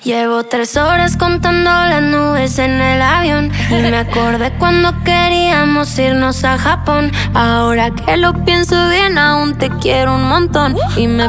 Llevo 3 horas contando las nubes en el avión y me acordé cuando queríamos irnos a Japón. Ahora que lo pienso bien, aún te quiero un montón. Y me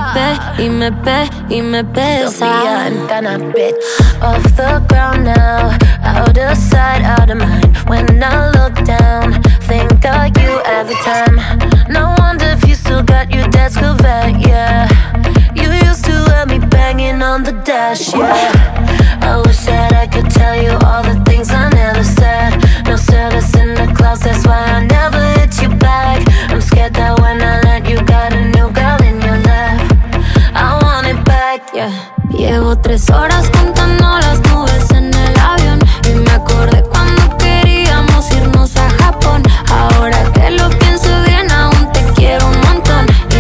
pesa. Sophia, I'm gonna bitch off the ground now. Out of sight, out of mind. When I look down, think of you every time. No wonder if you still got your dad's Corvette, yeah. You used to let me banging on the dash, yeah. I wish that I could tell you all the things I never said. No service in the clouds, that's why I never hit you back. I'm scared that when I let you got a new girl in your lap. I want it back, yeah. Llevo 3 horas contando las nubes en el avión y me acordé cuando queríamos irnos a Japón. Ahora que lo pienso bien, aún te quiero un montón. Y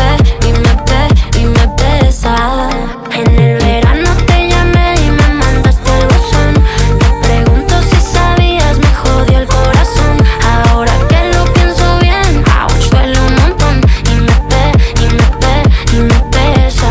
me pesa. En el verano te llamé y me mandaste el buzón. Me pregunto si sabías, me jodió el corazón. Ahora que lo pienso bien, ouch, duele un montón. Y me pesa.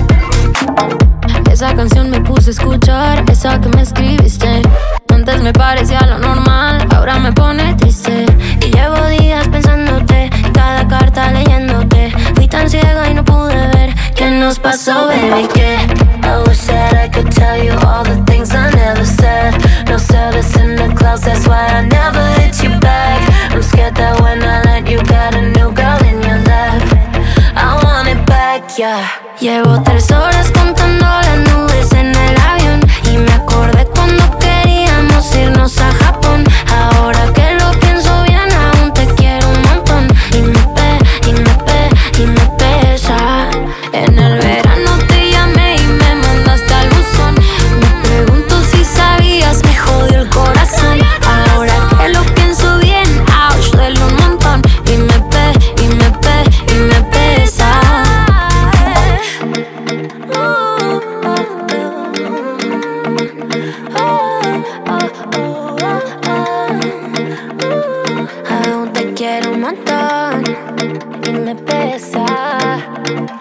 Esa canción me puse a escuchar, esa que me escribiste. Antes me parecía lo normal, ahora me pone triste. Y llevo días pensándote, y cada carta leyéndote. Fui tan ciega y no pude ver qué nos pasó, baby, que I wish that I could tell you all the things I never said. No service in the clouds, that's why I never hit you back. I'm scared that when I let you got a new girl in your lap. I want it back, yeah. Llevo 3 horas contando las nubes en el avión y me acordé cuando queríamos irnos a Japón. Ahora que lo pienso bien, aún te quiero un montón. Y me pesa. En el verano te llamé y me mandaste al buzón. Me pregunto si sabías, me jodió el corazón. Ahora que lo pienso bien, ouch, duele un montón. Y me pesa. Aún te quiero un montón y me pesa.